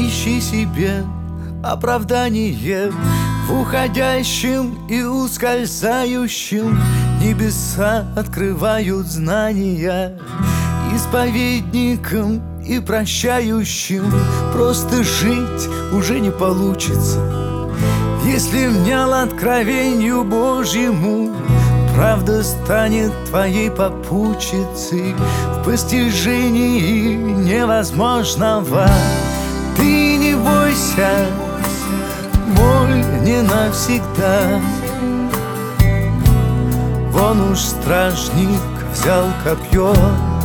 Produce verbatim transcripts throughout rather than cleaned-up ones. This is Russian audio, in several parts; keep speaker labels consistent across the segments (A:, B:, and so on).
A: ищи себе оправдание в уходящем и ускользающем. Небеса открывают знания исповедникам и прощающим. Просто жить уже не получится, если внял откровению Божьему. Правда станет твоей попутчицей в постижении невозможного. Ты не бойся, боль не навсегда. Вон уж стражник взял копье.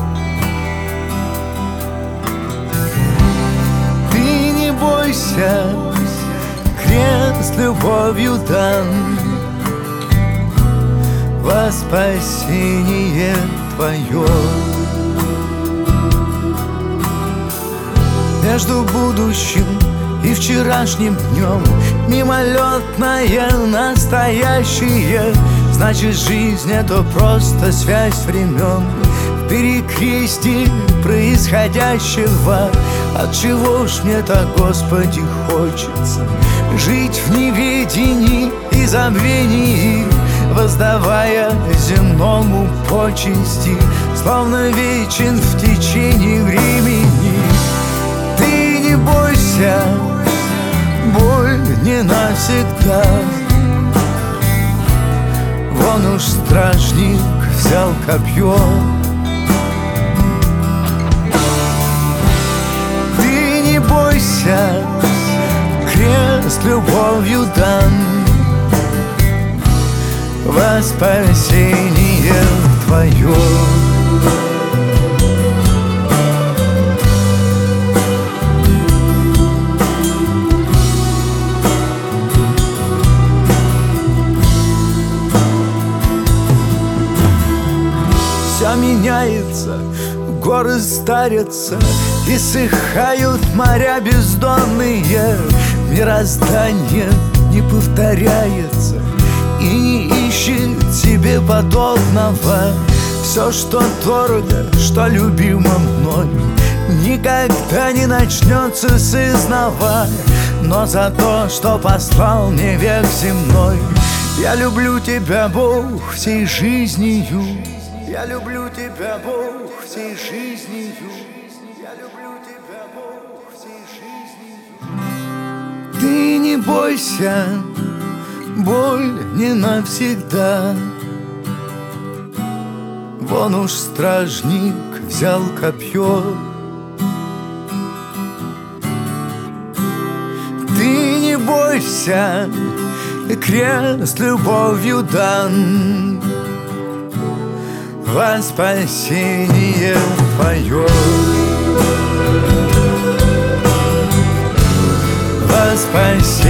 A: Ты не бойся, крест любовью дан во спасение твое. Между будущим и вчерашним днем мимолетное настоящее. Значит, жизнь — это просто связь времен в перекрестии происходящего. Отчего ж мне так, Господи, хочется жить в неведении и забвении, воздавая земному почести, словно вечен в течение времени. Ты не бойся, боль не навсегда. Вон уж стражник взял копье. Ты не бойся, крест любовью дан во спасение твое. Все меняется, горы старятся, иссыхают моря бездонные. Мироздание не повторяется и не ищет себе подобного. Все, что дорого, что любимо мной, никогда не начнется с изнова. Но за то, что послал мне век земной, я люблю тебя, Бог, всей жизнью. Я люблю тебя, Бог, всей жизнью. Я люблю тебя, Бог, всей жизнью. Ты не бойся, боль не навсегда. Вон уж стражник взял копье. Ты не бойся, крест любовью дан во спасение твое. Во спасение